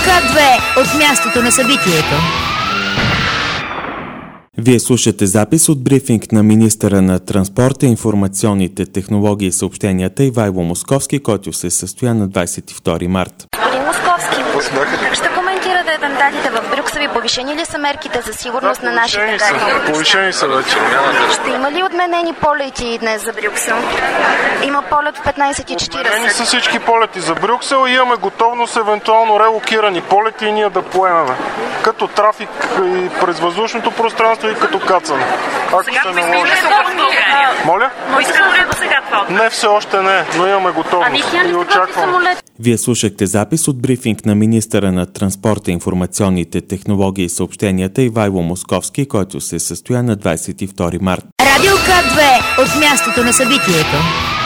К2 от мястото на събитието. Вие слушате запис от брифинг на министъра на транспорта, информационните технологии и съобщенията Ивайло Московски, който се състоя на 22 март. Господин Московски, ще коментирате атентатите в Брюксел и повишени ли са мерките за сигурност на нашите граждани? Повишени са вече. Ще има ли отменени полети днес за Брюксел? Има полет в 15:40. Отменени са всички полети за Брюксел и имаме готовност евентуално релокирани полети и ние да поемаме. Като трафик и през въздушното пространство и като кацане. Ако се наложи. Моля? Но искате ли до сега това? Не, все още не, но имаме готовност и очакваме. Вие слушахте запис от брифинг на министъра на транспорта, информационните технологии и съобщенията Ивайло Московски, който се състоя на 22 март. Радио К2 от мястото на събитието.